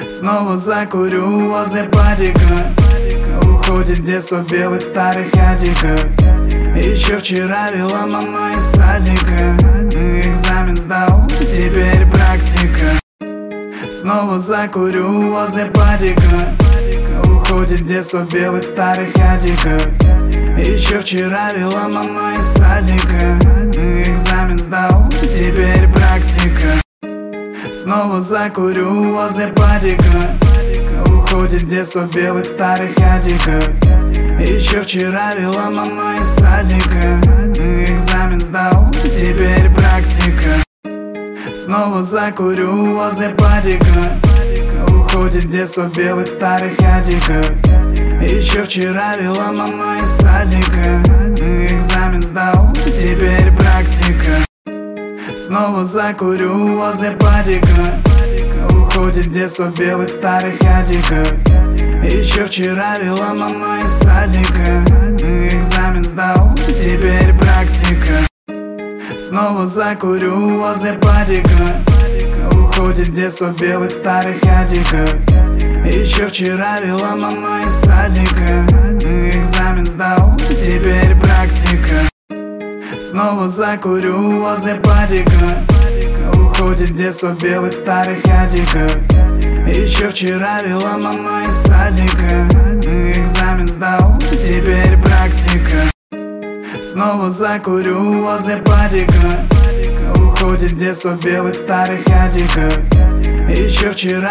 Снова закурю возле падика. Уходит детство в белых старых адиках. Еще вчера вела мама из садика. Экзамен сдал, теперь практика. Снова закурю возле падика. Уходит детство в белых старых адиках. Еще вчера вела мама из садика. Экзамен сдал, теперь практика. Снова закурю возле падика. Уходит детство в белых старых адиках. Еще вчера вела мама из садика. Экзамен сдал, теперь практика. Снова закурю возле падика. Уходит детство в белых старых адиках. Еще вчера вела мама из садика. Экзамен сдал, теперь практика. Снова закурю возле падика. Уходит детство в белых старых адиках. Еще вчера вела мама из садика. Экзамен сдал, теперь практика. Снова закурю возле падика. Уходит детство в белых старых адиках. Еще вчера вела мама из садика. Экзамен сдал, теперь практика. Снова закурю возле падика. Уходит детство в белых старых адиках. Еще вчера вела мама из садика. Экзамен сдал, теперь практика. Снова закурю возле падика. Уходит детство в белых старых адиках. Еще вчера